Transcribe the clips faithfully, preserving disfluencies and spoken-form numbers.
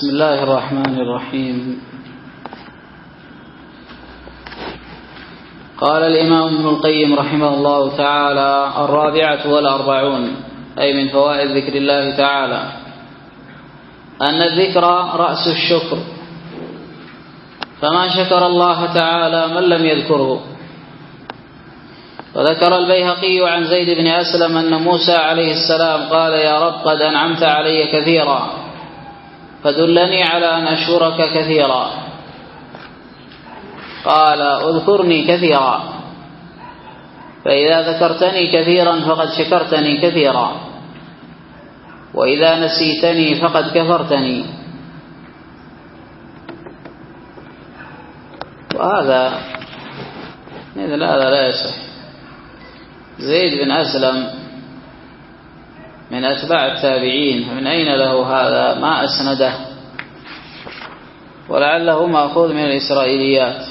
بسم الله الرحمن الرحيم. قال الإمام ابن القيم رحمه الله تعالى: الرابعة والأربعون، أي من فوائد ذكر الله تعالى، أن الذكر رأس الشكر، فما شكر الله تعالى من لم يذكره. وذكر البيهقي عن زيد بن أسلم أن موسى عليه السلام قال: يا رب قد أنعمت علي كثيرا فدلني على أن أشكرك كثيرا. قال: اذكرني كثيرا، فإذا ذكرتني كثيرا فقد شكرتني كثيرا، وإذا نسيتني فقد كفرتني. وهذا مثل هذا لا يصح. زيد بن أسلم من أتباع التابعين، فمن أين له هذا؟ ما أسنده، ولعله مأخوذ من الإسرائيليات.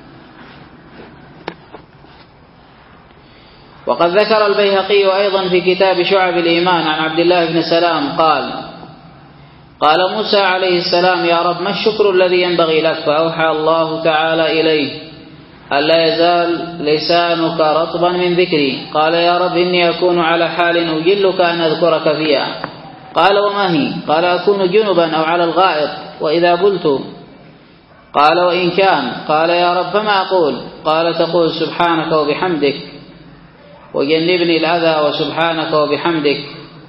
وقد ذكر البيهقي أيضا في كتاب شعب الإيمان عن عبد الله بن سلام قال: قال موسى عليه السلام: يا رب ما الشكر الذي ينبغي لك؟ فأوحى الله تعالى إليه: ألا يزال لسانك رطبا من ذكري. قال: يا رب إني أكون على حال أجلك أن أذكرك فيها. قال: وما هي؟ قال: أكون جنبا أو على الغائط وإذا بلت. قال: وإن كان؟ قال: يا رب فما أقول؟ قال: تقول سبحانك وبحمدك وجنبني الأذى وسبحانك وبحمدك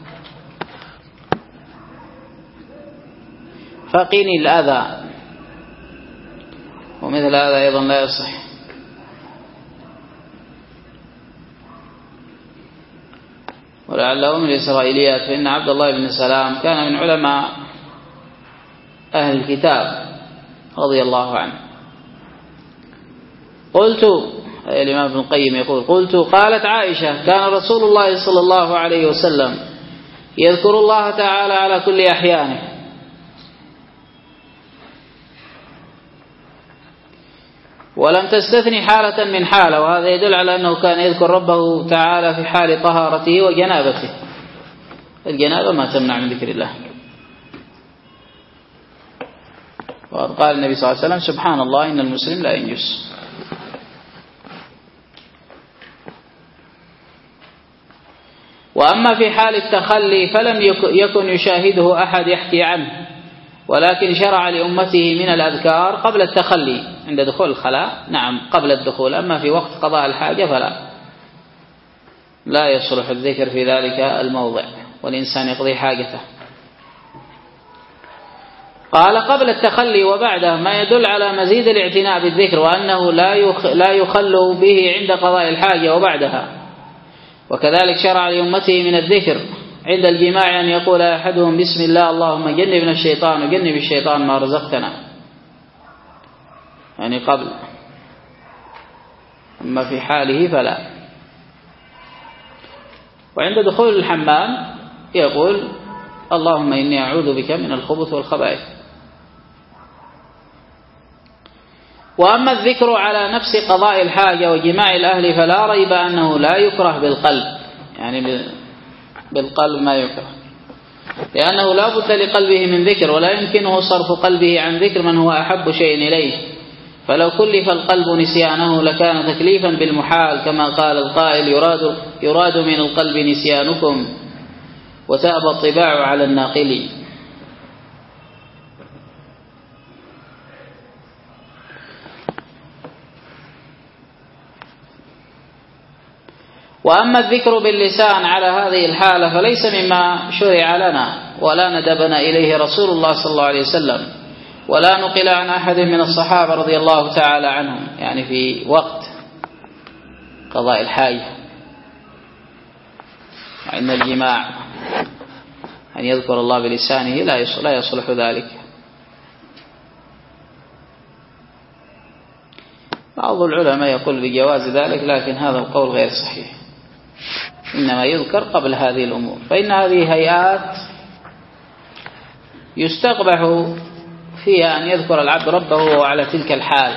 فقني الأذى. ومثل هذا أيضا لا يصح. ولعله من الإسرائيليات، فإن عبد الله بن سلام كان من علماء أهل الكتاب رضي الله عنه. قلت، أي الإمام ابن القيم يقول: قلت قالت عائشة: كان رسول الله صلى الله عليه وسلم يذكر الله تعالى على كل أحيانه، ولم تستثني حالة من حالة. وهذا يدل على أنه كان يذكر ربه تعالى في حال طهارته وجنابته. الجنابة ما تمنع من ذكر الله. وقد قال النبي صلى الله عليه وسلم: سبحان الله إن المسلم لا ينجس. وأما في حال التخلي فلم يكن يشاهده أحد يحكي عنه، ولكن شرع لأمته من الأذكار قبل التخلي عند دخول الخلاء. نعم قبل الدخول. أما في وقت قضاء الحاجة فلا لا يصلح الذكر في ذلك الموضع، والإنسان يقضي حاجته. قال: قبل التخلي وبعده، ما يدل على مزيد الاعتناء بالذكر، وأنه لا يخل به عند قضاء الحاجة وبعدها. وكذلك شرع لأمته من الذكر عند الجماع أن يقول أحدهم: بسم الله اللهم جنبنا الشيطان وجنب الشيطان ما رزقتنا، يعني قبل. أما في حاله فلا. وعند دخول الحمام يقول: اللهم إني أعوذ بك من الخبث والخبائث. وأما الذكر على نفس قضاء الحاجة وجماع الأهل فلا ريب أنه لا يكره بالقلب، يعني بالقلب ما يكره، لأنه لا بد لقلبه من ذكر، ولا يمكنه صرف قلبه عن ذكر من هو أحب شيء إليه. فلو كلف القلب نسيانه لكان تكليفا بالمحال، كما قال القائل: يراد, يراد من القلب نسيانكم وتأبى الطباع على الناقل. وأما الذكر باللسان على هذه الحالة فليس مما شرع لنا ولا ندبنا إليه رسول الله صلى الله عليه وسلم، ولا نقل عن أحد من الصحابة رضي الله تعالى عنهم، يعني في وقت قضاء الحاجة وعند الجماع أن يذكر الله بلسانه لا يصلح ذلك. بعض العلماء يقول بجواز ذلك، لكن هذا القول غير صحيح. إنما يذكر قبل هذه الأمور، فإن هذه هيئات يستقبح فيها أن يذكر العبد ربه وهو على تلك الحال.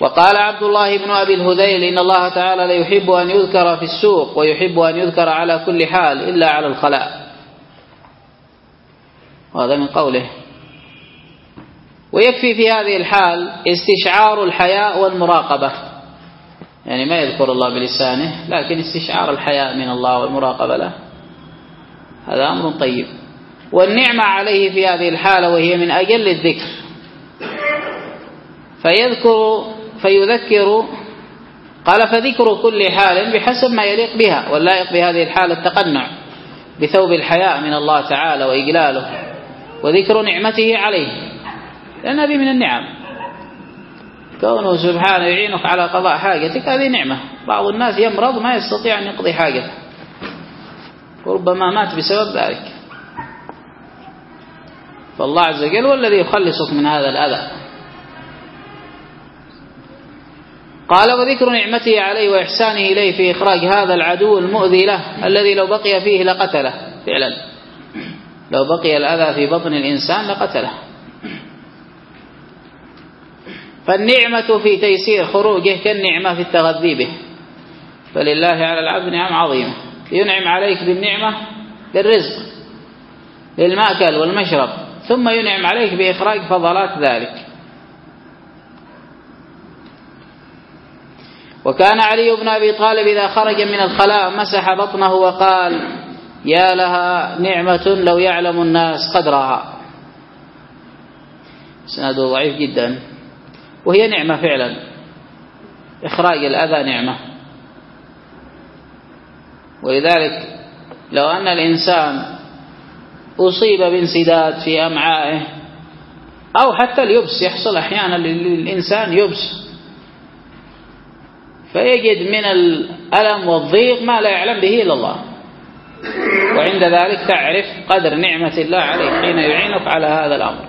وقال عبد الله بن أبي الهذيل إن الله تعالى لا يحب أن يذكر في السوق ويحب أن يذكر على كل حال إلا على الخلاء. وهذا من قوله. ويكفي في هذه الحال استشعار الحياء والمراقبة، يعني ما يذكر الله بلسانه لكن استشعار الحياء من الله والمراقبة له، هذا أمر طيب. والنعمة عليه في هذه الحالة وهي من أجل الذكر، فيذكر فيذكر قال فذكر كل حال بحسب ما يليق بها، واللائق بهذه الحالة التقنع بثوب الحياء من الله تعالى وإجلاله وذكر نعمته عليه، لأن هذه من النعم. كونه سبحانه يعينك على قضاء حاجتك هذه نعمة. بعض الناس يمرض ما يستطيع أن يقضي حاجته وربما مات بسبب ذلك، فالله عز وجل هو الذي يخلصك من هذا الأذى. قال وذكر نعمته عليه وإحسانه إليه في إخراج هذا العدو المؤذي له الذي لو بقي فيه لقتله، فعلا لو بقي الأذى في بطن الإنسان لقتله. فالنعمة في تيسير خروجه كالنعمة في التغذي به، فلله على العبد نعم عظيمة، ينعم عليك بالنعمة للرزق للمأكل والمشرب، ثم ينعم عليك بإخراج فضلات ذلك. وكان علي بن أبي طالب إذا خرج من الخلاء مسح بطنه وقال يا لها نعمة لو يعلم الناس قدرها. سنده ضعيف جدا، وهي نعمة فعلا، إخراج الأذى نعمة. ولذلك لو أن الإنسان أصيب بانسداد في أمعائه أو حتى اليبس، يحصل أحيانا للإنسان يبس فيجد من الألم والضيق ما لا يعلم به إلا الله، وعند ذلك تعرف قدر نعمة الله عليك حين يعينك على هذا الأمر،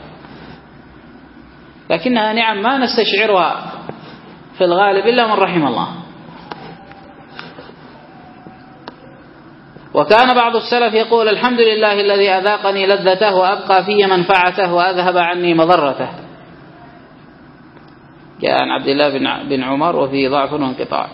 لكنها نعم ما نستشعرها في الغالب إلا من رحم الله. وكان بعض السلف يقول الحمد لله الذي أذاقني لذته وأبقى في منفعته وأذهب عني مضرته. جاء عن عبد الله بن عمر وفيه ضعف وانقطاع.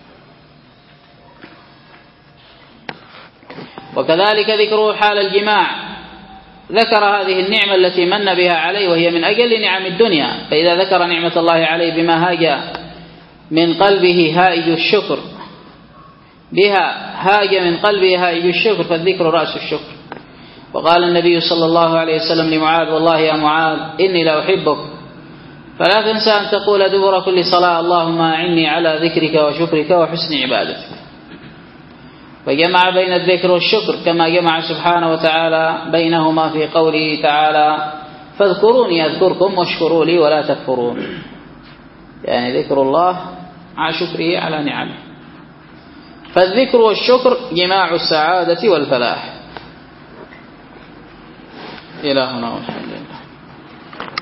وكذلك ذكره حال الجماع، ذكر هذه النعمة التي من بها عليه وهي من أجل نعم الدنيا، فإذا ذكر نعمة الله عليه بما هاج من قلبه هائج الشكر بها هاج من قلبه هائج الشكر فالذكر رأس الشكر. وقال النبي صلى الله عليه وسلم لمعاذ والله يا معاذ إني لأحبك فلا تنسى أن تقول دبر كل صلاة اللهم أعني على ذكرك وشكرك وحسن عبادتك. فجمع بين الذكر والشكر كما جمع سبحانه وتعالى بينهما في قوله تعالى فاذكروني أذكركم واشكروا لي ولا تكفرون، يعني ذكر الله مع شكره على نعمه. فالذكر والشكر جماع السعادة والفلاح. إلهنا وحمد.